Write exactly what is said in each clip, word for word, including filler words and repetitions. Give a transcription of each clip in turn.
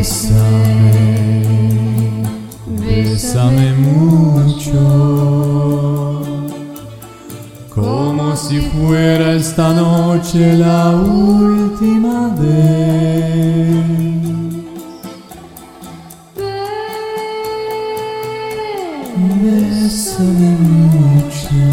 Bésame, bésame mucho, como si fuera esta noche la última vez. Bésame mucho,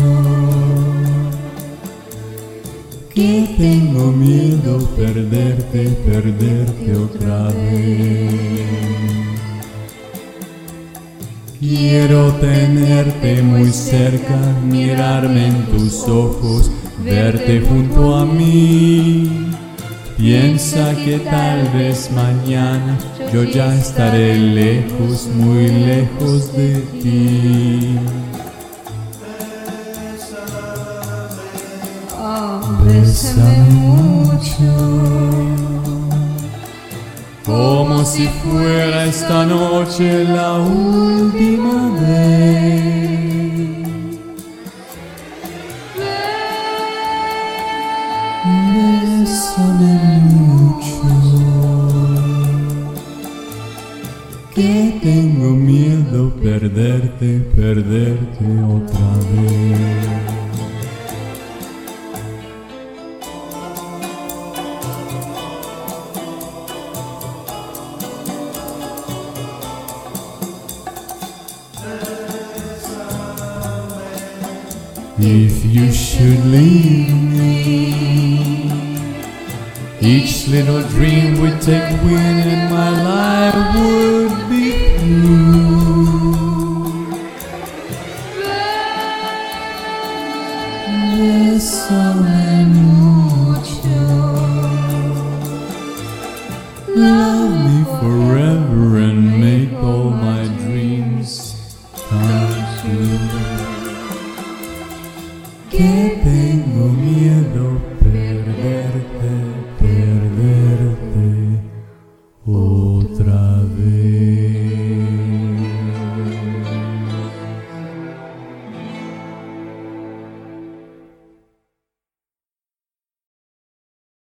que tengo miedo perderte, perderte otra vez. Quiero tenerte muy cerca, mirarme en tus ojos, verte junto a mí. Piensa que tal vez mañana yo ya estaré lejos, muy lejos de ti. Bésame mucho, como si fuera esta noche la última vez. Bésame mucho, que tengo miedo perderte, perderte otra vez. If you should leave me, each little dream would take wing and my life would be through. Bésame mucho, love me forever and make all my dreams come true. Que tengo miedo perderte, perderte otra vez.